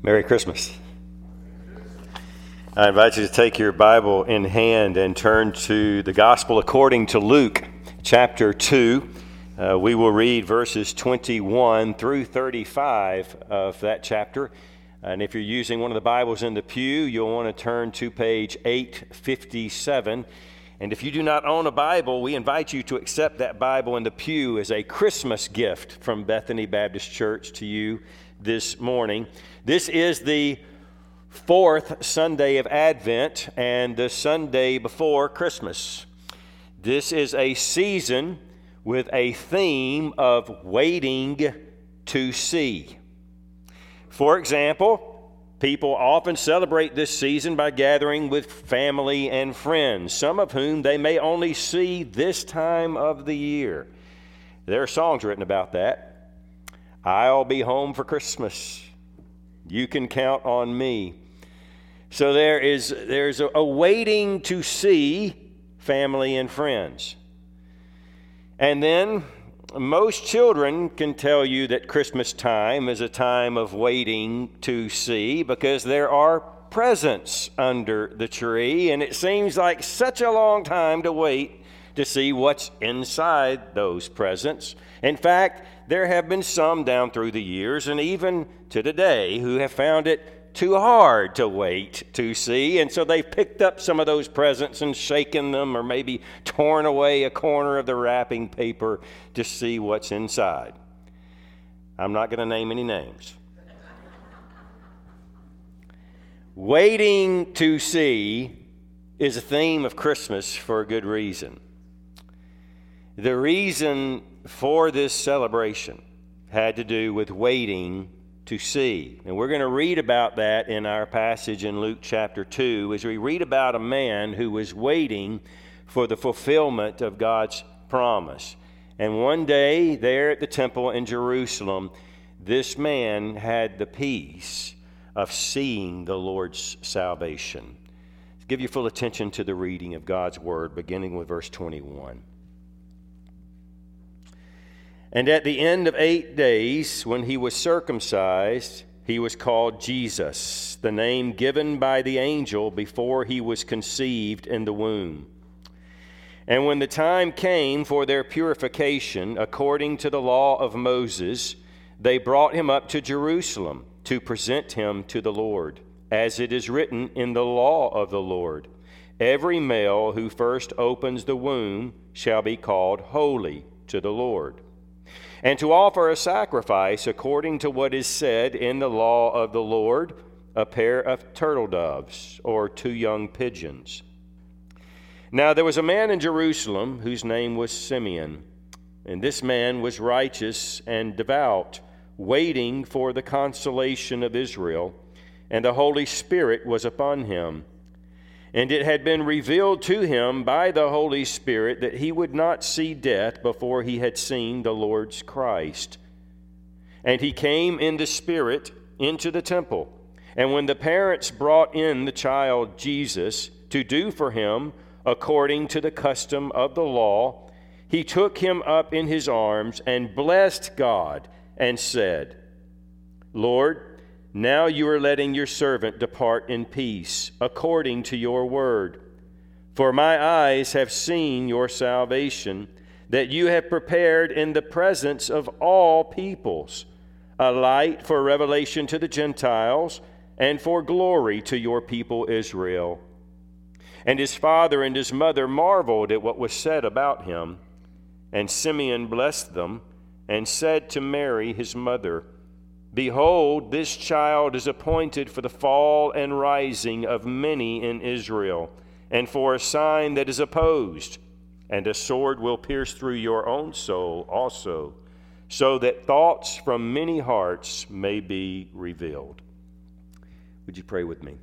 Merry Christmas. I invite you to take your Bible in hand and turn to the Gospel according to Luke, chapter 2. We will read verses 21 through 35 of that chapter. And if you're using one of the Bibles in the pew, you'll want to turn to page 857. And if you do not own a Bible, we invite you to accept that Bible in the pew as a Christmas gift from Bethany Baptist Church to you this morning. This is the fourth Sunday of Advent and the Sunday before Christmas. This is a season with a theme of waiting to see. For example, people often celebrate this season by gathering with family and friends, some of whom they may only see this time of the year. There are songs written about that. I'll be home for Christmas. You can count on me. So there's a waiting to see family and friends. And then most children can tell you that Christmas time is a time of waiting to see because there are presents under the tree, and it seems like such a long time to wait to see what's inside those presents. In fact, there have been some down through the years and even to today who have found it too hard to wait to see, and so they've picked up some of those presents and shaken them or maybe torn away a corner of the wrapping paper to see what's inside. I'm not going to name any names. Waiting to see is a theme of Christmas for a good reason. The reason for this celebration had to do with waiting to see. And we're going to read about that in our passage in Luke chapter 2 as we read about a man who was waiting for the fulfillment of God's promise. And one day there at the temple in Jerusalem, this man had the peace of seeing the Lord's salvation. Give your full attention to the reading of God's word, beginning with verse 21. And at the end of 8 days, when he was circumcised, he was called Jesus, the name given by the angel before he was conceived in the womb. And when the time came for their purification, according to the law of Moses, they brought him up to Jerusalem to present him to the Lord, as it is written in the law of the Lord. Every male who first opens the womb shall be called holy to the Lord. And to offer a sacrifice according to what is said in the law of the Lord, a pair of turtle doves or 2 young pigeons. Now there was a man in Jerusalem whose name was Simeon, and this man was righteous and devout, waiting for the consolation of Israel, and the Holy Spirit was upon him. And it had been revealed to him by the Holy Spirit that he would not see death before he had seen the Lord's Christ. And he came in the Spirit into the temple. And when the parents brought in the child Jesus to do for him according to the custom of the law, he took him up in his arms and blessed God and said, Lord, now you are letting your servant depart in peace, according to your word. For my eyes have seen your salvation, that you have prepared in the presence of all peoples, a light for revelation to the Gentiles, and for glory to your people Israel. And his father and his mother marveled at what was said about him. And Simeon blessed them, and said to Mary his mother, Behold, this child is appointed for the fall and rising of many in Israel, and for a sign that is opposed, and a sword will pierce through your own soul also, so that thoughts from many hearts may be revealed. Would you pray with me?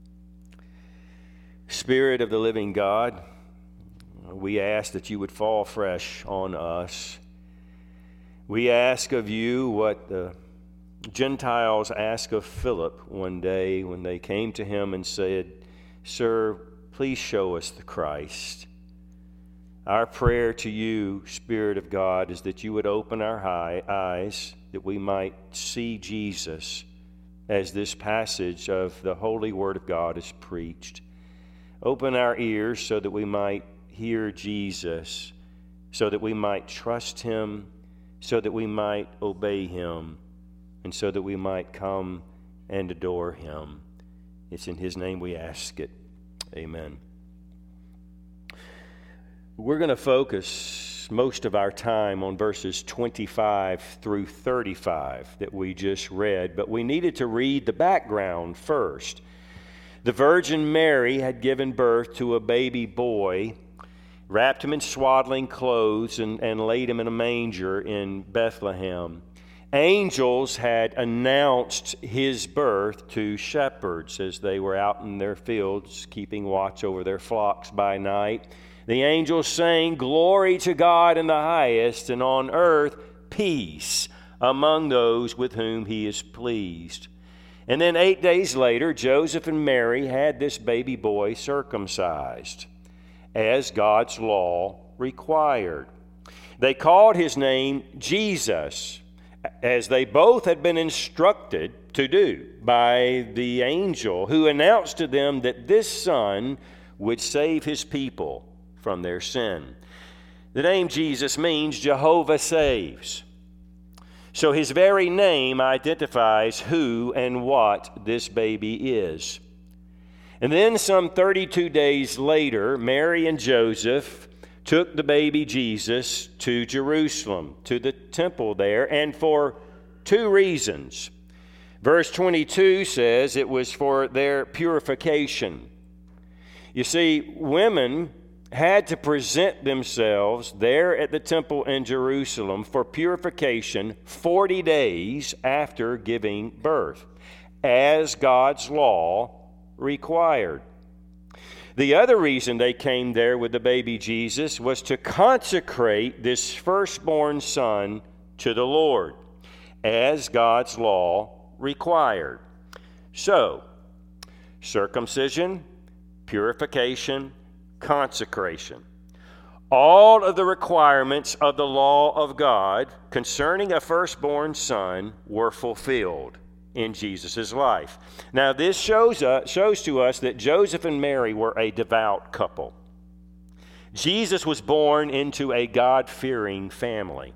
Spirit of the living God, we ask that you would fall fresh on us. We ask of you what the Gentiles asked of Philip one day when they came to him and said, Sir, please show us the Christ. Our prayer to you, Spirit of God, is that you would open our eyes, that we might see Jesus as this passage of the holy Word of God is preached. Open our ears so that we might hear Jesus, so that we might trust Him, so that we might obey Him, and so that we might come and adore Him. It's in His name we ask it. Amen. We're going to focus most of our time on verses 25 through 35 that we just read, but we needed to read the background first. The Virgin Mary had given birth to a baby boy, wrapped him in swaddling clothes, and laid him in a manger in Bethlehem. Angels had announced his birth to shepherds as they were out in their fields keeping watch over their flocks by night. The angels sang, "Glory to God in the highest, and on earth peace among those with whom He is pleased." And then 8 days later, Joseph and Mary had this baby boy circumcised, as God's law required. They called his name Jesus, as they both had been instructed to do by the angel who announced to them that this son would save his people from their sin. The name Jesus means Jehovah saves. So his very name identifies who and what this baby is. And then some 32 days later, Mary and Joseph took the baby Jesus to Jerusalem, to the temple there, and for two reasons. Verse 22 says it was for their purification. You see, women had to present themselves there at the temple in Jerusalem for purification 40 days after giving birth, as God's law required. The other reason they came there with the baby Jesus was to consecrate this firstborn son to the Lord, as God's law required. So, circumcision, purification, consecration. All of the requirements of the law of God concerning a firstborn son were fulfilled in Jesus' life. Now, this shows to us that Joseph and Mary were a devout couple. Jesus was born into a God-fearing family.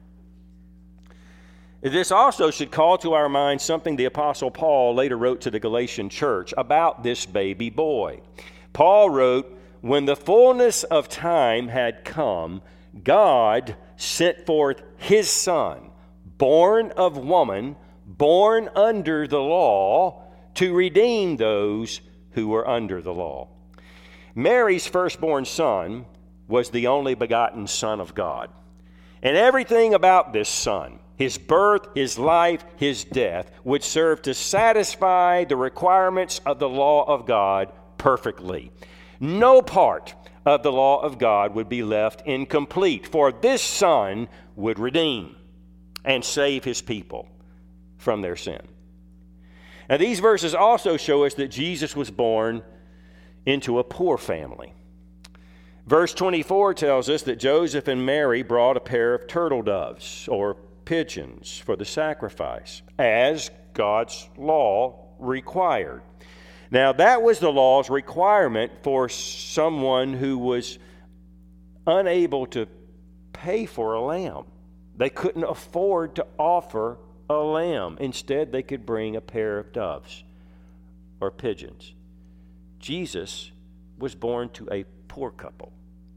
This also should call to our mind something the Apostle Paul later wrote to the Galatian church about this baby boy. Paul wrote, "When the fullness of time had come, God sent forth His Son, born of woman, born under the law, to redeem those who were under the law." Mary's firstborn son was the only begotten Son of God. And everything about this son, his birth, his life, his death, would serve to satisfy the requirements of the law of God perfectly. No part of the law of God would be left incomplete, for this Son would redeem and save His people from their sin. Now, these verses also show us that Jesus was born into a poor family. Verse 24 tells us that Joseph and Mary brought a pair of turtle doves, or pigeons, for the sacrifice, as God's law required. Now, that was the law's requirement for someone who was unable to pay for a lamb. They couldn't afford to offer a lamb. Instead, they could bring a pair of doves or pigeons. Jesus was born to a poor couple,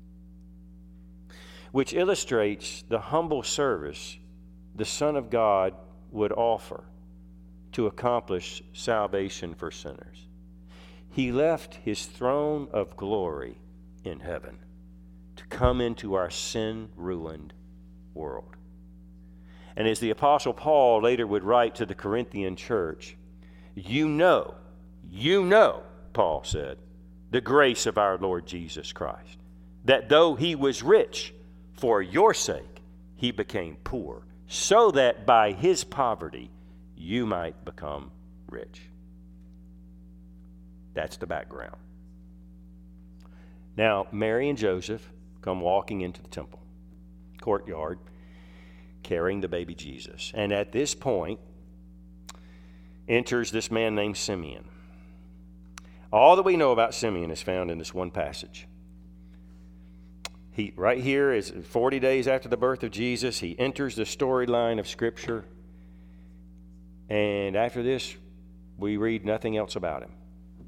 which illustrates the humble service the Son of God would offer to accomplish salvation for sinners. He left His throne of glory in heaven to come into our sin-ruined world. And as the Apostle Paul later would write to the Corinthian church, you know, Paul said, the grace of our Lord Jesus Christ, that though He was rich, for your sake He became poor, so that by His poverty you might become rich. That's the background. Now, Mary and Joseph come walking into the temple courtyard carrying the baby Jesus. And at this point, enters this man named Simeon. All that we know about Simeon is found in this one passage. Right here is 40 days after the birth of Jesus. He enters the storyline of Scripture. And after this, we read nothing else about him.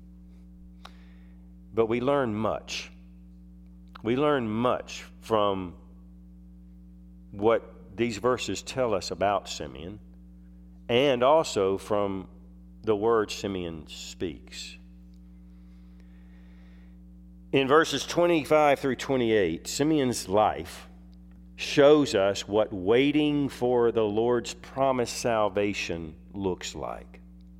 But we learn much. We learn much from what these verses tell us about Simeon, and also from the words Simeon speaks. In verses 25 through 28, Simeon's life shows us what waiting for the Lord's promised salvation looks like.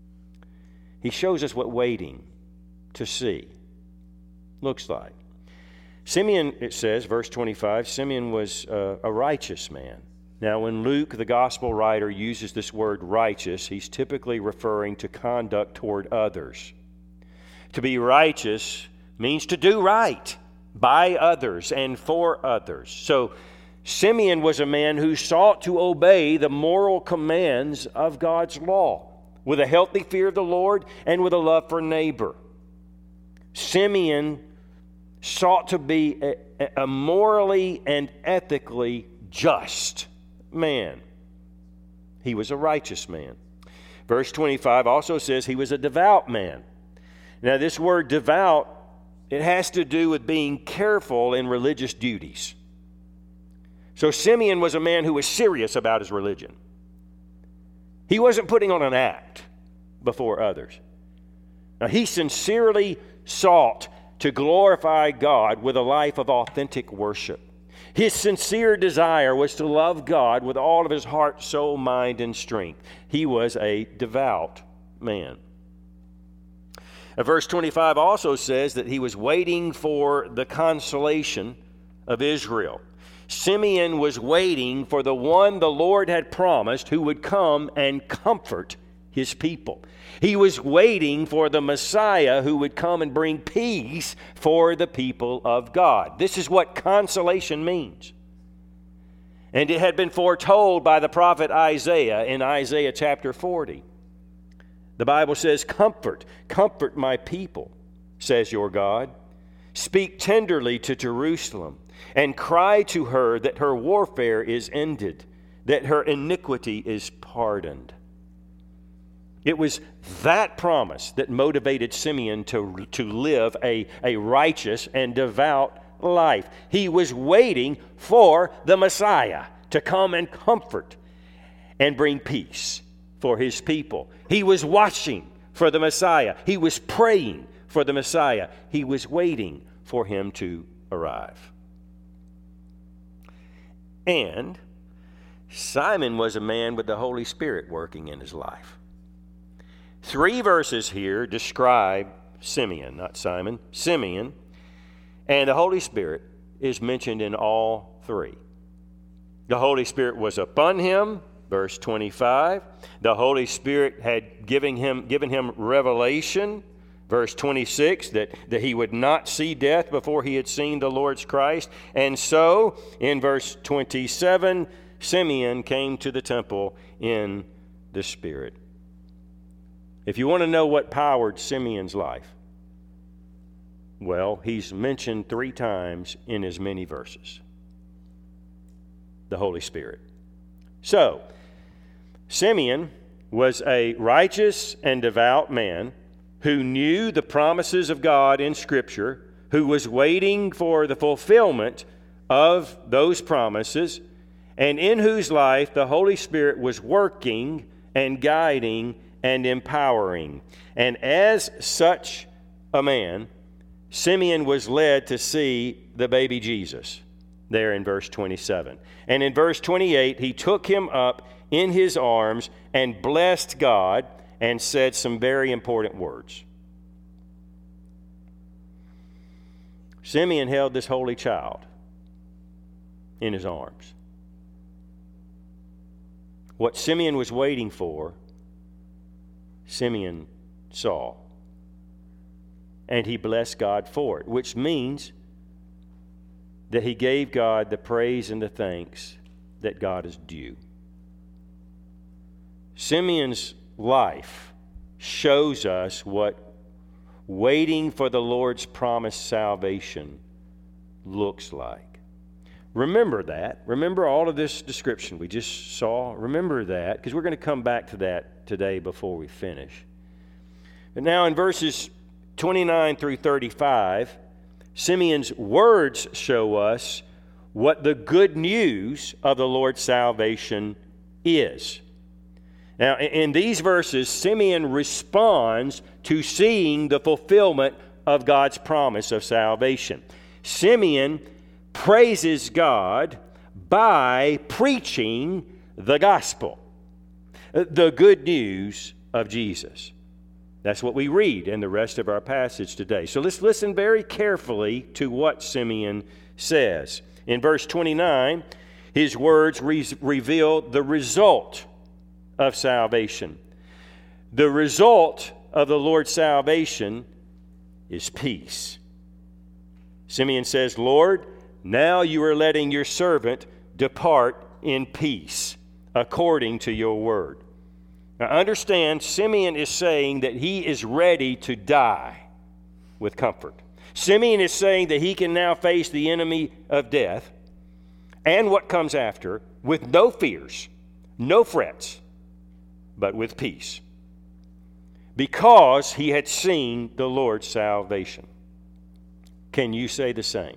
He shows us what waiting to see looks like. Simeon, it says, verse 25, Simeon was a righteous man. Now, when Luke, the gospel writer, uses this word righteous, he's typically referring to conduct toward others. To be righteous means to do right by others and for others. So Simeon was a man who sought to obey the moral commands of God's law with a healthy fear of the Lord and with a love for neighbor. Simeon sought to be a morally and ethically just man. He was a righteous man. Verse 25 also says he was a devout man. Now, this word devout, it has to do with being careful in religious duties. So Simeon was a man who was serious about his religion. He wasn't putting on an act before others. Now, he sincerely sought to glorify God with a life of authentic worship. His sincere desire was to love God with all of his heart, soul, mind, and strength. He was a devout man. Verse 25 also says that he was waiting for the consolation of Israel. Simeon was waiting for the one the Lord had promised who would come and comfort his people. He was waiting for the Messiah who would come and bring peace for the people of God. This is what consolation means. And it had been foretold by the prophet Isaiah in Isaiah chapter 40. The Bible says, comfort my people, says your God. Speak tenderly to Jerusalem and cry to her that her warfare is ended, that her iniquity is pardoned. It was that promise that motivated Simeon to live a righteous and devout life. He was waiting for the Messiah to come and comfort and bring peace for his people. He was watching for the Messiah. He was praying for the Messiah. He was waiting for him to arrive. And Simon was a man with the Holy Spirit working in his life. 3 verses here describe Simeon, not Simon, Simeon, and the Holy Spirit is mentioned in all 3. The Holy Spirit was upon him, verse 25. The Holy Spirit had given him revelation, verse 26, that he would not see death before he had seen the Lord's Christ. And so, in verse 27, Simeon came to the temple in the Spirit. If you want to know what powered Simeon's life, well, he's mentioned 3 times in as many verses. The Holy Spirit. So, Simeon was a righteous and devout man who knew the promises of God in Scripture, who was waiting for the fulfillment of those promises, and in whose life the Holy Spirit was working and guiding and empowering. And as such a man, Simeon was led to see the baby Jesus there in verse 27. And in verse 28, he took him up in his arms and blessed God and said some very important words. Simeon held this holy child in his arms. What Simeon was waiting for, Simeon saw. And he blessed God for it, which means that he gave God the praise and the thanks that God is due. Simeon's life shows us what waiting for the Lord's promised salvation looks like. Remember that. Remember all of this description we just saw. Remember that, because we're going to come back to that today before we finish. But now in verses 29 through 35, Simeon's words show us what the good news of the Lord's salvation is. Now, in these verses, Simeon responds to seeing the fulfillment of God's promise of salvation. Simeon praises God by preaching the gospel, the good news of Jesus. That's what we read in the rest of our passage today. So let's listen very carefully to what Simeon says. In verse 29, his words reveal the result of salvation. The result of the Lord's salvation is peace. Simeon says, Lord, now you are letting your servant depart in peace, according to your word. Now understand, Simeon is saying that he is ready to die with comfort. Simeon is saying that he can now face the enemy of death and what comes after with no fears, no frets, but with peace, because he had seen the Lord's salvation. Can you say the same?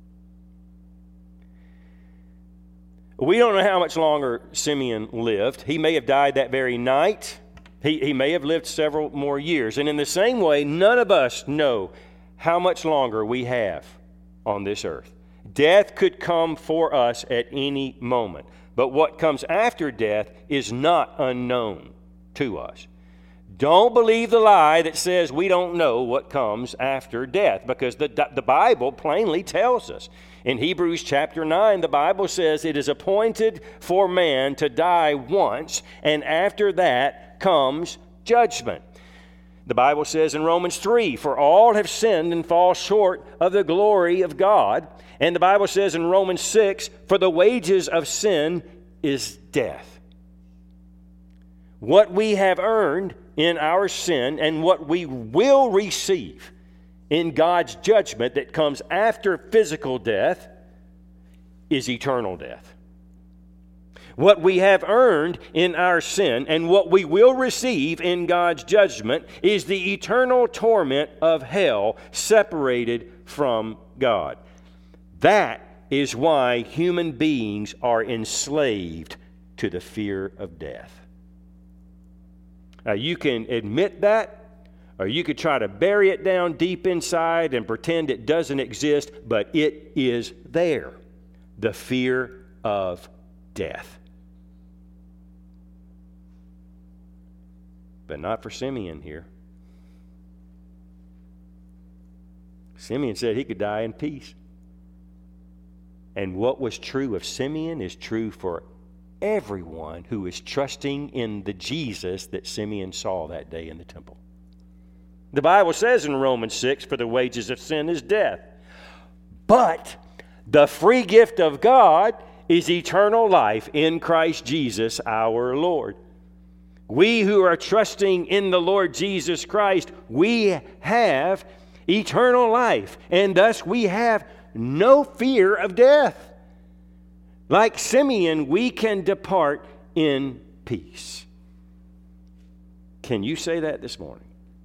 We don't know how much longer Simeon lived. He may have died that very night. He may have lived several more years. And in the same way, none of us know how much longer we have on this earth. Death could come for us at any moment. But what comes after death is not unknown to us. Don't believe the lie that says we don't know what comes after death, because the Bible plainly tells us. In Hebrews chapter 9, the Bible says it is appointed for man to die once, and after that comes judgment. The Bible says in Romans 3, for all have sinned and fall short of the glory of God. And the Bible says in Romans 6, for the wages of sin is death. What we have earned in our sin and what we will receive in God's judgment that comes after physical death is eternal death. What we have earned in our sin and what we will receive in God's judgment is the eternal torment of hell, separated from God. That is why human beings are enslaved to the fear of death. Now, you can admit that, or you could try to bury it down deep inside and pretend it doesn't exist, but it is there. The fear of death. But not for Simeon here. Simeon said he could die in peace. And what was true of Simeon is true for everyone who is trusting in the Jesus that Simeon saw that day in the temple. The Bible says in Romans 6, for the wages of sin is death. But the free gift of God is eternal life in Christ Jesus our Lord. We who are trusting in the Lord Jesus Christ, we have eternal life, and thus we have no fear of death. Like Simeon, we can depart in peace. Can you say that this morning?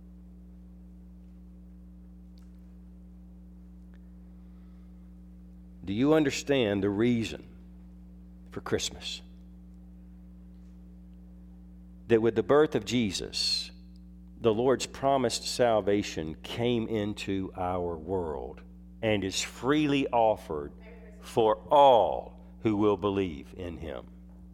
Do you understand the reason for Christmas? That with the birth of Jesus, the Lord's promised salvation came into our world and is freely offered for all who will believe in Him.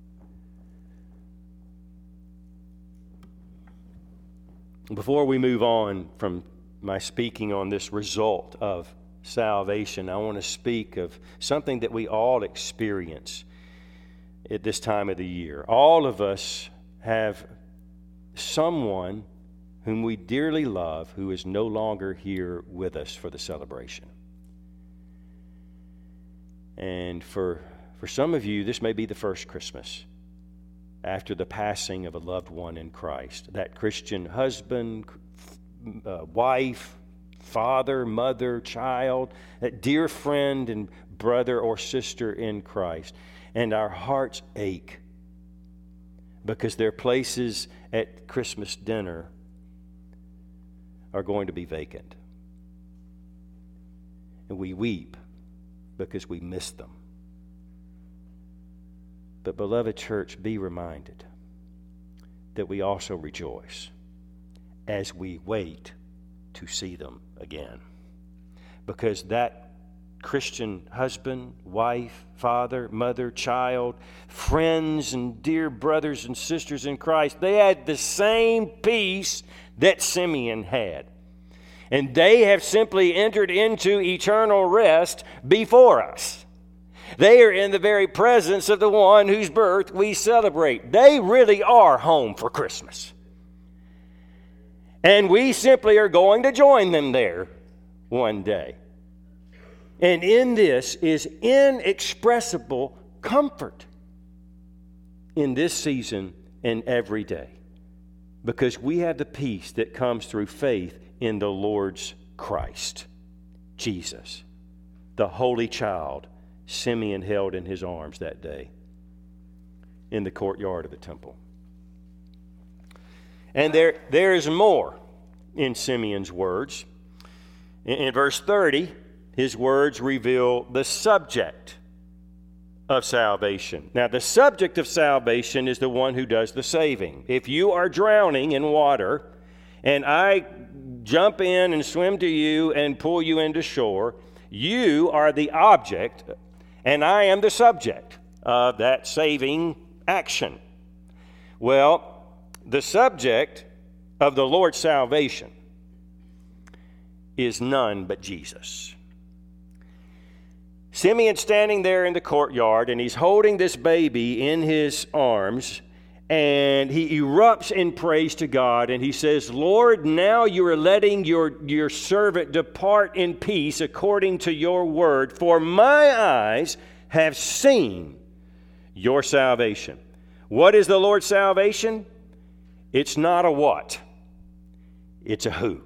Before we move on from my speaking on this result of salvation, I want to speak of something that we all experience at this time of the year. All of us have someone whom we dearly love who is no longer here with us for the celebration. And for some of you, this may be the first Christmas after the passing of a loved one in Christ. That Christian husband, wife, father, mother, child, that dear friend and brother or sister in Christ. And our hearts ache because their places at Christmas dinner are going to be vacant. And we weep because we miss them. But, beloved church, be reminded that we also rejoice as we wait to see them again. Because that Christian husband, wife, father, mother, child, friends, and dear brothers and sisters in Christ, they had the same peace that Simeon had. And they have simply entered into eternal rest before us. They are in the very presence of the one whose birth we celebrate. They really are home for Christmas. And we simply are going to join them there one day. And in this is inexpressible comfort in this season and every day. Because we have the peace that comes through faith in the Lord's Christ, Jesus, the Holy Child Simeon held in his arms that day in the courtyard of the temple. And there is more in Simeon's words. In verse 30, his words reveal the subject of salvation. Now, the subject of salvation is the one who does the saving. If you are drowning in water, and I jump in and swim to you and pull you into shore, you are the object, and I am the subject of that saving action. Well, the subject of the Lord's salvation is none but Jesus. Simeon's standing there in the courtyard, and he's holding this baby in his arms, and he erupts in praise to God, and he says, Lord, now you are letting your servant depart in peace according to your word, for my eyes have seen your salvation. What is the Lord's salvation? It's not a what. It's a who.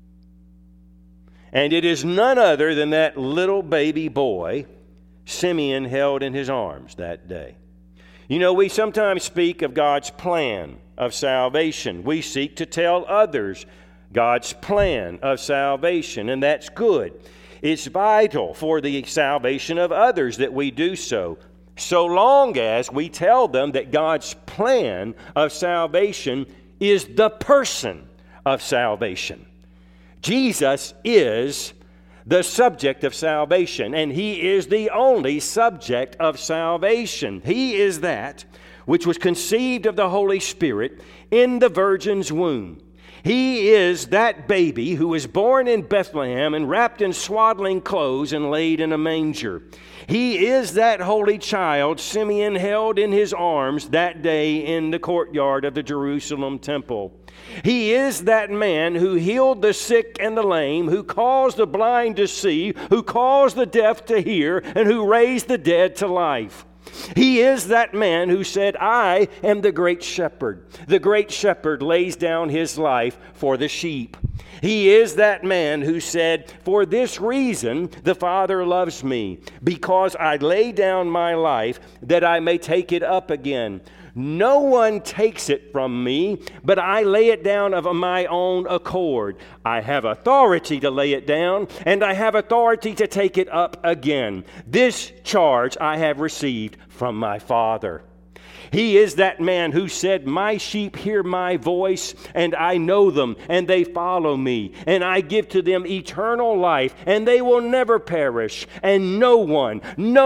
And it is none other than that little baby boy Simeon held in his arms that day. You know, we sometimes speak of God's plan of salvation. We seek to tell others God's plan of salvation, and that's good. It's vital for the salvation of others that we do so long as we tell them that God's plan of salvation is the person of salvation. Jesus is the subject of salvation, and He is the only subject of salvation. He is that which was conceived of the Holy Spirit in the Virgin's womb. He is that baby who was born in Bethlehem and wrapped in swaddling clothes and laid in a manger. He is that holy child Simeon held in his arms that day in the courtyard of the Jerusalem temple. He is that man who healed the sick and the lame, who caused the blind to see, who caused the deaf to hear, and who raised the dead to life. He is that man who said, I am the great shepherd. The great shepherd lays down his life for the sheep. He is that man who said, for this reason the Father loves me, because I lay down my life that I may take it up again. No one takes it from me, but I lay it down of my own accord. I have authority to lay it down, and I have authority to take it up again. This charge I have received from my Father. He is that man who said, my sheep hear my voice, and I know them, and they follow me, and I give to them eternal life, and they will never perish, and no one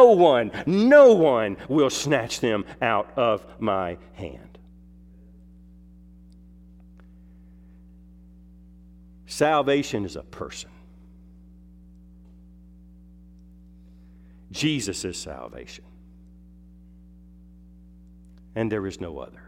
will snatch them out of my hand. Salvation is a person. Jesus is salvation. And there is no other.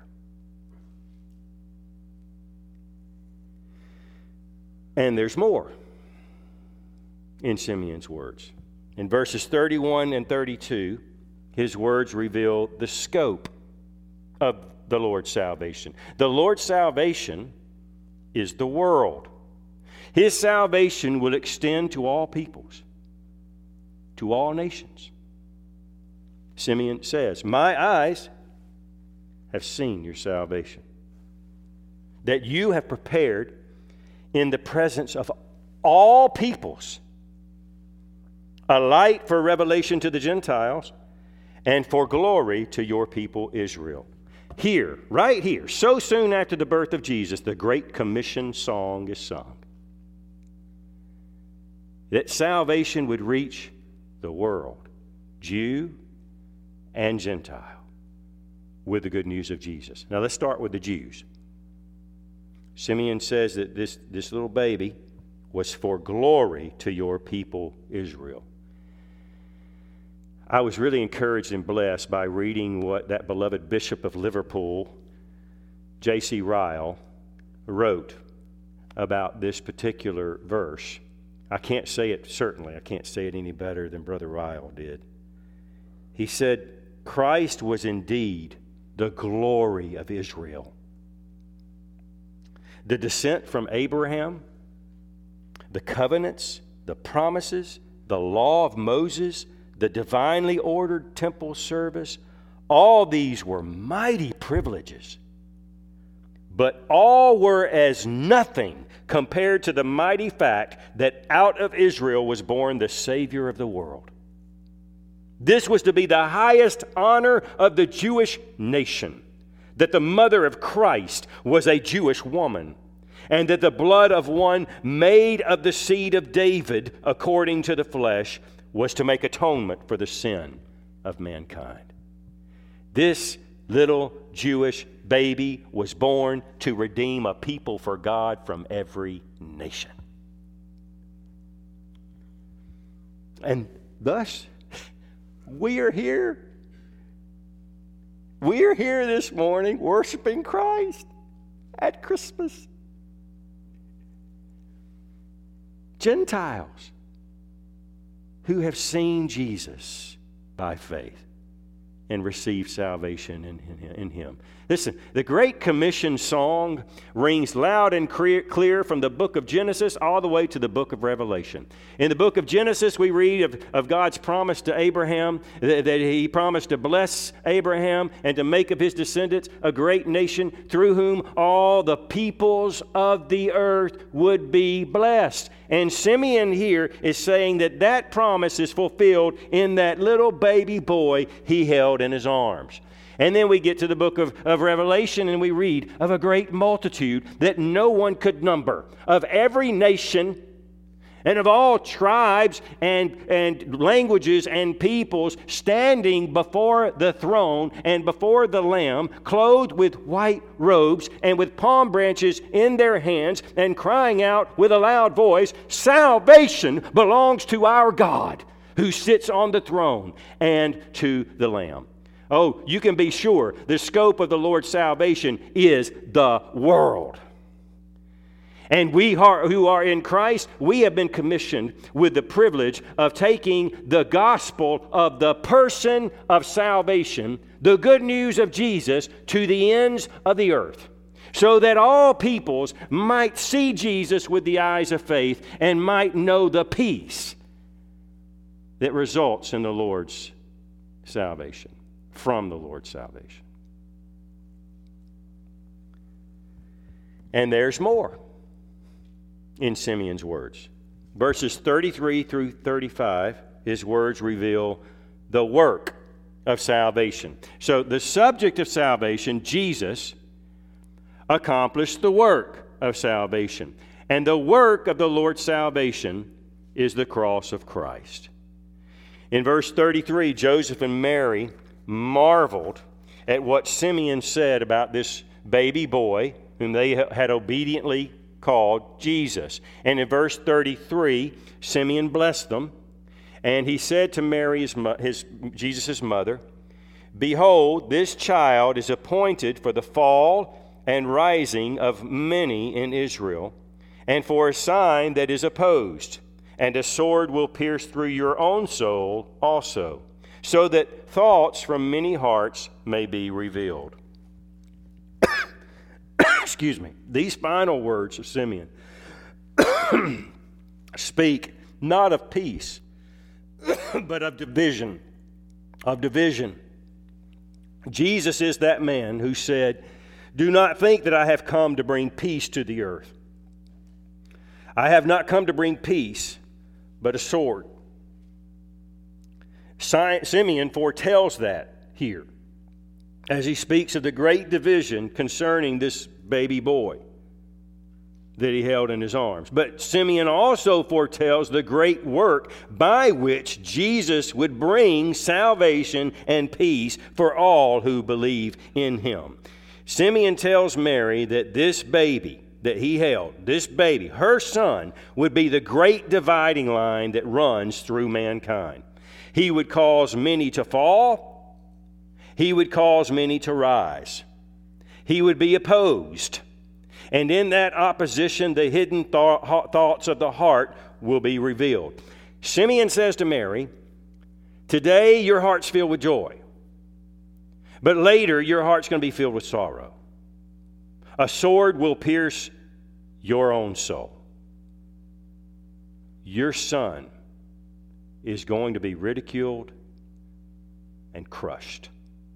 And there's more in Simeon's words. In verses 31 and 32, his words reveal the scope of the Lord's salvation. The Lord's salvation is the world. His salvation will extend to all peoples, to all nations. Simeon says, my eyes have seen your salvation, that you have prepared in the presence of all peoples a light for revelation to the Gentiles and for glory to your people Israel. Here, right here, so soon after the birth of Jesus, the Great Commission song is sung. That salvation would reach the world, Jew and Gentile, with the good news of Jesus. Now let's start with the Jews. Simeon says that this little baby was for glory to your people Israel. I was really encouraged and blessed by reading what that beloved Bishop of Liverpool, J.C. Ryle, wrote about this particular verse. I can't say it any better than Brother Ryle did. He said, Christ was indeed the glory of Israel. The descent from Abraham, the covenants, the promises, the law of Moses, the divinely ordered temple service, all these were mighty privileges. But all were as nothing compared to the mighty fact that out of Israel was born the Savior of the world. This was to be the highest honor of the Jewish nation, that the mother of Christ was a Jewish woman, and that the blood of one made of the seed of David according to the flesh was to make atonement for the sin of mankind. This little Jewish baby was born to redeem a people for God from every nation. And thus, we are here. We are here this morning worshiping Christ at Christmas. Gentiles who have seen Jesus by faith and received salvation in Him. Listen, the Great Commission song rings loud and clear from the book of Genesis all the way to the book of Revelation. In the book of Genesis, we read of God's promise to Abraham, that He promised to bless Abraham and to make of his descendants a great nation through whom all the peoples of the earth would be blessed. And Simeon here is saying that that promise is fulfilled in that little baby boy he held in his arms. And then we get to the book of Revelation and we read of a great multitude that no one could number, of every nation and of all tribes and languages and peoples, standing before the throne and before the Lamb, clothed with white robes and with palm branches in their hands, and crying out with a loud voice, "Salvation belongs to our God who sits on the throne and to the Lamb." Oh, you can be sure the scope of the Lord's salvation is the world. And we who are in Christ, we have been commissioned with the privilege of taking the gospel of the person of salvation, the good news of Jesus, to the ends of the earth, so that all peoples might see Jesus with the eyes of faith and might know the peace that results in the Lord's salvation, from the Lord's salvation. And there's more in Simeon's words. Verses 33 through 35, his words reveal the work of salvation. So the subject of salvation, Jesus, accomplished the work of salvation. And the work of the Lord's salvation is the cross of Christ. In verse 33, Joseph and Mary marveled at what Simeon said about this baby boy whom they had obediently called Jesus. And in verse 33, Simeon blessed them, and he said to Mary, Jesus' mother, "Behold, this child is appointed for the fall and rising of many in Israel, and for a sign that is opposed, and a sword will pierce through your own soul also, so that thoughts from many hearts may be revealed." these final words of Simeon speak not of peace, but of division. Jesus is that man who said, "Do not think that I have come to bring peace to the earth. I have not come to bring peace, but a sword." Simeon foretells that here as he speaks of the great division concerning this baby boy that he held in his arms. But Simeon also foretells the great work by which Jesus would bring salvation and peace for all who believe in him. Simeon tells Mary that this baby that he held, this baby, her son, would be the great dividing line that runs through mankind. He would cause many to fall. He would cause many to rise. He would be opposed. And in that opposition, the hidden thoughts of the heart will be revealed. Simeon says to Mary, "Today your heart's filled with joy, but later your heart's going to be filled with sorrow. A sword will pierce your own soul. Your son is going to be ridiculed and crushed.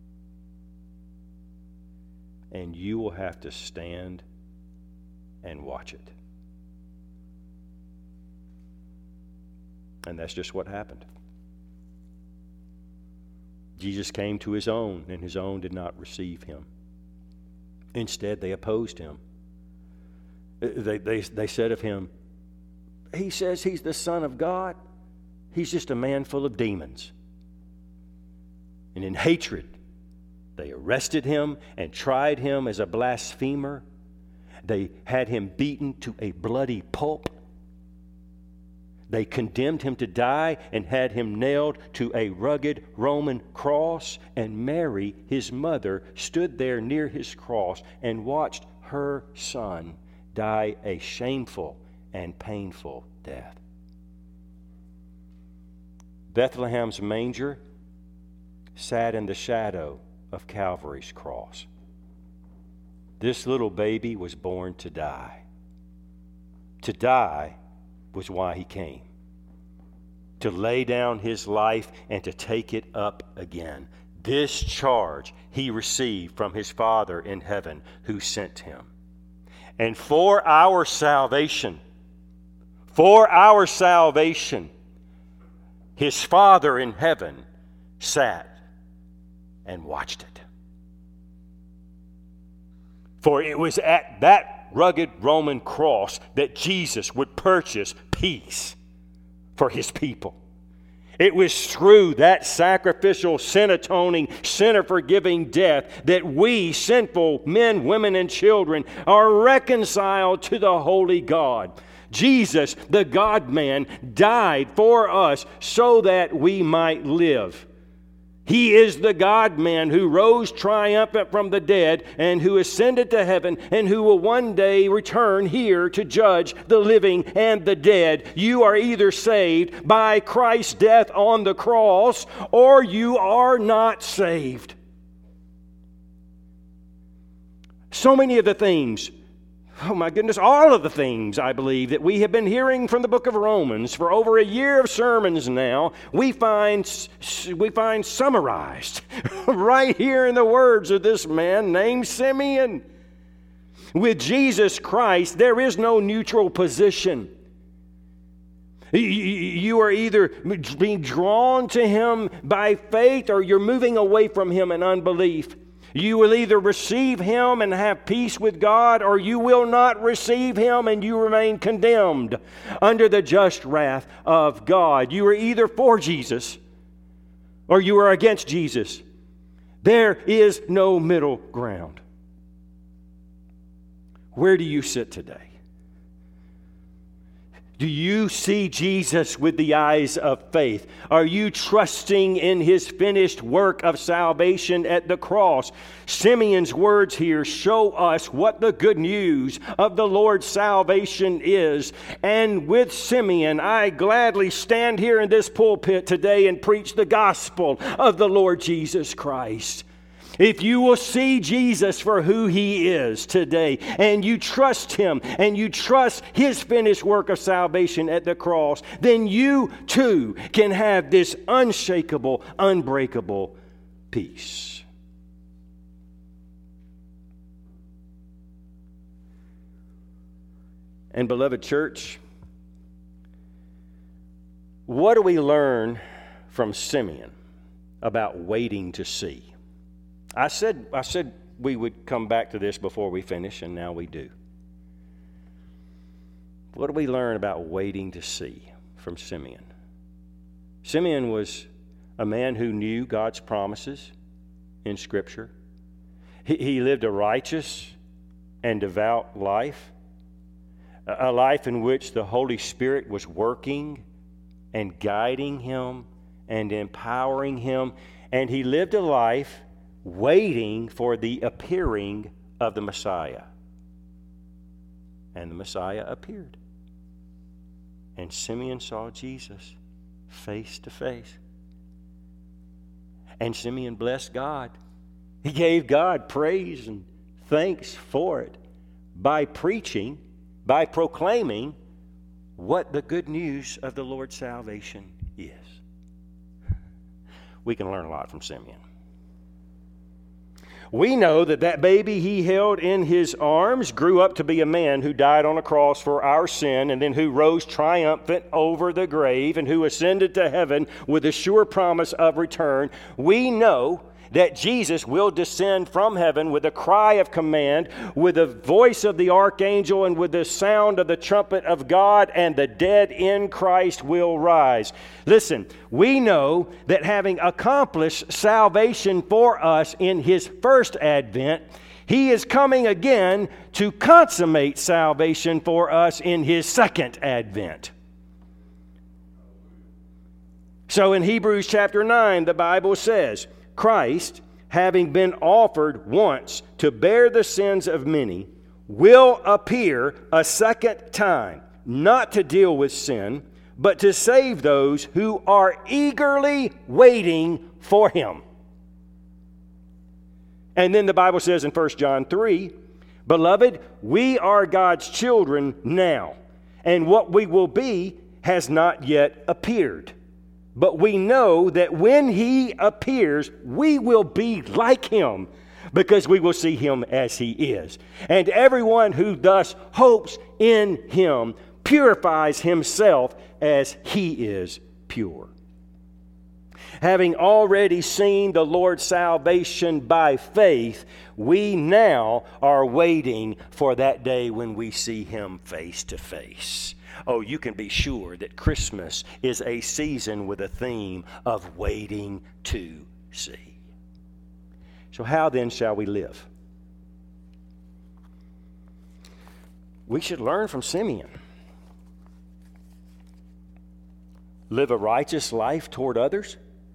And you will have to stand and watch it." And that's just what happened. Jesus came to his own, and his own did not receive him. Instead, they opposed him. They said of him, "He says he's the Son of God. He's just a man full of demons." And in hatred, they arrested him and tried him as a blasphemer. They had him beaten to a bloody pulp. They condemned him to die and had him nailed to a rugged Roman cross. And Mary, his mother, stood there near his cross and watched her son die a shameful and painful death. Bethlehem's manger sat in the shadow of Calvary's cross. This little baby was born to die. To die was why he came. To lay down his life and to take it up again. This charge he received from his Father in heaven who sent him. And for our salvation, his Father in heaven sat and watched it. For it was at that rugged Roman cross that Jesus would purchase peace for his people. It was through that sacrificial, sin-atoning, sinner-forgiving death that we, sinful men, women, and children, are reconciled to the holy God. Jesus, the God-man, died for us so that we might live. He is the God-man who rose triumphant from the dead and who ascended to heaven and who will one day return here to judge the living and the dead. You are either saved by Christ's death on the cross or you are not saved. So many of the things, oh my goodness, all of the things, I believe, that we have been hearing from the book of Romans for over a year of sermons now, we find summarized right here in the words of this man named Simeon. With Jesus Christ, there is no neutral position. You are either being drawn to him by faith or you're moving away from him in unbelief. You will either receive him and have peace with God, or you will not receive him and you remain condemned under the just wrath of God. You are either for Jesus or you are against Jesus. There is no middle ground. Where do you sit today? Do you see Jesus with the eyes of faith? Are you trusting in his finished work of salvation at the cross? Simeon's words here show us what the good news of the Lord's salvation is. And with Simeon, I gladly stand here in this pulpit today and preach the gospel of the Lord Jesus Christ. if you will see Jesus for who He is today, and you trust Him, and you trust His finished work of salvation at the cross, then you too can have this unshakable, unbreakable peace. And beloved church, what do we learn from Simeon about waiting to see? I said we would come back to this before we finish, and now we do. What do we learn about waiting to see from Simeon? Simeon was a man who knew God's promises in Scripture. He lived a righteous and devout life, a life in which the Holy Spirit was working and guiding him and empowering him. And he lived a life waiting for the appearing of the Messiah. And the Messiah appeared. And Simeon saw Jesus face to face. And Simeon blessed God. He gave God praise and thanks for it by preaching, by proclaiming what the good news of the Lord's salvation is. We can learn a lot from Simeon. We know that baby he held in his arms grew up to be a man who died on a cross for our sin, and then who rose triumphant over the grave, and who ascended to heaven with a sure promise of return. We know that Jesus will descend from heaven with a cry of command, with the voice of the archangel, and with the sound of the trumpet of God, and the dead in Christ will rise. Listen, we know that having accomplished salvation for us in His first advent, He is coming again to consummate salvation for us in His second advent. So in Hebrews chapter 9, the Bible says, Christ, having been offered once to bear the sins of many, will appear a second time, not to deal with sin, but to save those who are eagerly waiting for Him. And then the Bible says in 1 John 3, Beloved, we are God's children now, and what we will be has not yet appeared. But we know that when He appears, we will be like Him, because we will see Him as He is. And everyone who thus hopes in Him purifies himself as He is pure. Having already seen the Lord's salvation by faith, we now are waiting for that day when we see Him face to face. Oh, you can be sure that Christmas is a season with a theme of waiting to see. So how then shall we live? We should learn from Simeon. Live a righteous life toward others.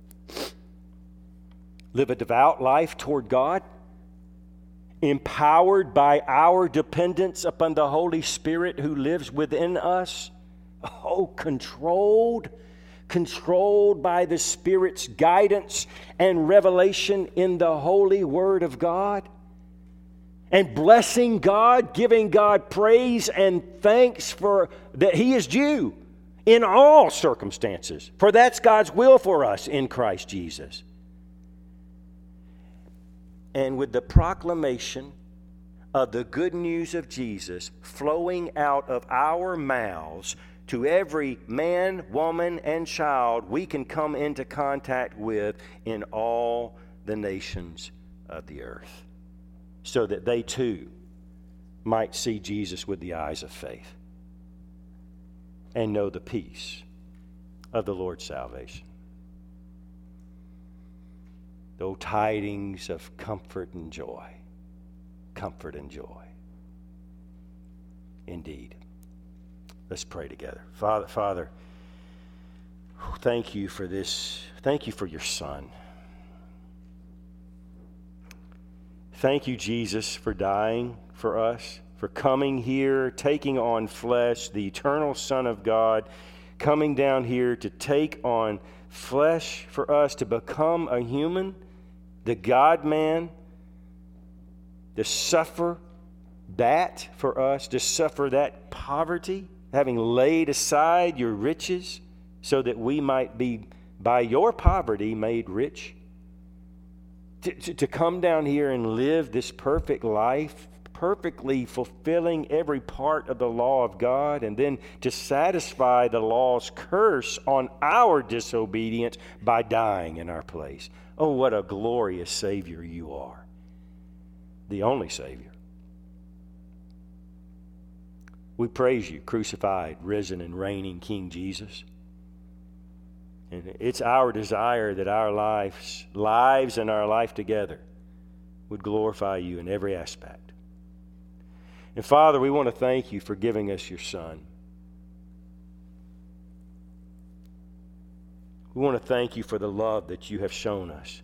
Live a devout life toward God. Empowered by our dependence upon the Holy Spirit who lives within us. Oh, controlled by the Spirit's guidance and revelation in the holy Word of God. And blessing God, giving God praise and thanks for that He is due in all circumstances. For that's God's will for us in Christ Jesus. And with the proclamation of the good news of Jesus flowing out of our mouths to every man, woman, and child we can come into contact with in all the nations of the earth, so that they too might see Jesus with the eyes of faith and know the peace of the Lord's salvation. Oh, tidings of comfort and joy. Comfort and joy. Indeed. Let's pray together. Father, thank you for this. Thank you for your Son. Thank you, Jesus, for dying for us, for coming here, taking on flesh, the eternal Son of God, coming down here to take on flesh for us, to become a human the God-man, to suffer that for us, to suffer that poverty, having laid aside your riches so that we might be, by your poverty, made rich. To come down here and live this perfect life, perfectly fulfilling every part of the law of God, and then to satisfy the law's curse on our disobedience by dying in our place. Oh, what a glorious Savior you are. The only Savior. We praise you, crucified, risen, and reigning King Jesus. And it's our desire that our lives and our life together would glorify you in every aspect. And Father, we want to thank you for giving us your Son. We want to thank you for the love that you have shown us.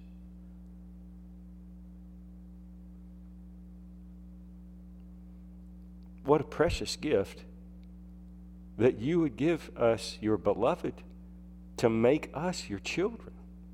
What a precious gift that you would give us your beloved to make us your children.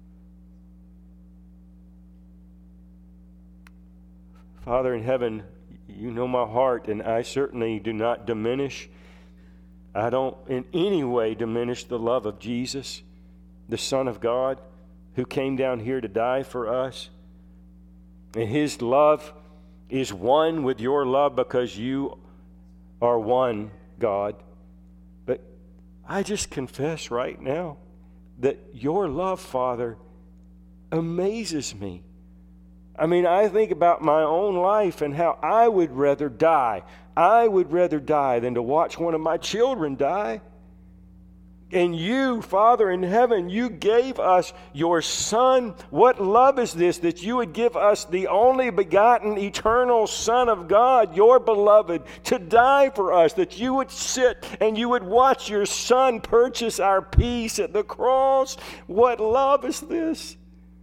Father in heaven, you know my heart, and I certainly do not diminish. I don't in any way diminish the love of Jesus, the Son of God, who came down here to die for us. And his love is one with your love because you are one, God. But I just confess right now that your love, Father, amazes me. I mean, I think about my own life and how I would rather die. I would rather die than to watch one of my children die. And you, Father in heaven, you gave us your Son. What love is this, that you would give us the only begotten eternal Son of God, your beloved, to die for us, that you would sit and you would watch your Son purchase our peace at the cross. What love is this?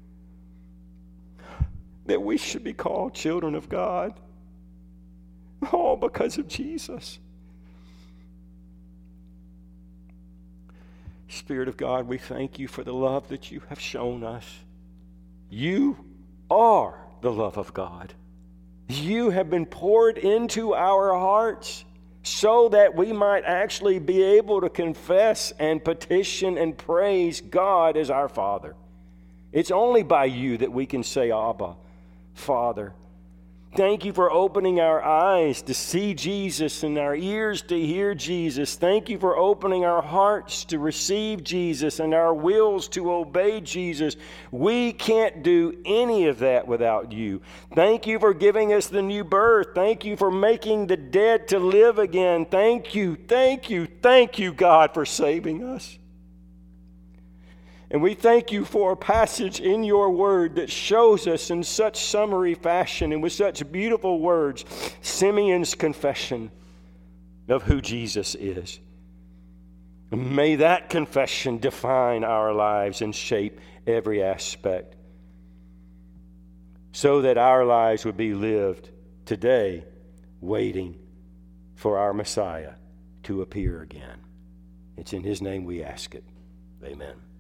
That we should be called children of God. All because of Jesus. Spirit of God, we thank you for the love that you have shown us. You are the love of God. You have been poured into our hearts so that we might actually be able to confess and petition and praise God as our Father. It's only by you that we can say, Abba, Father. Thank you for opening our eyes to see Jesus and our ears to hear Jesus. Thank you for opening our hearts to receive Jesus and our wills to obey Jesus. We can't do any of that without you. Thank you for giving us the new birth. Thank you for making the dead to live again. Thank you, God, for saving us. And we thank you for a passage in your word that shows us in such summary fashion and with such beautiful words, Simeon's confession of who Jesus is. May that confession define our lives and shape every aspect so that our lives would be lived today waiting for our Messiah to appear again. It's in his name we ask it. Amen.